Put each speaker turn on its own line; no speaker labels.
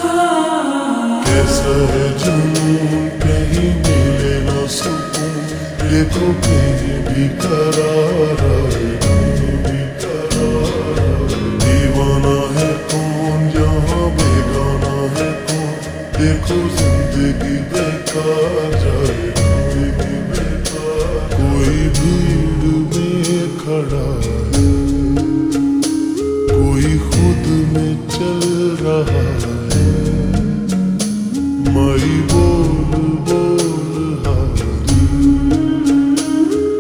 कैसा है जुनून, कहीं मिले ना सुकून, ये तो कहीं भी करारा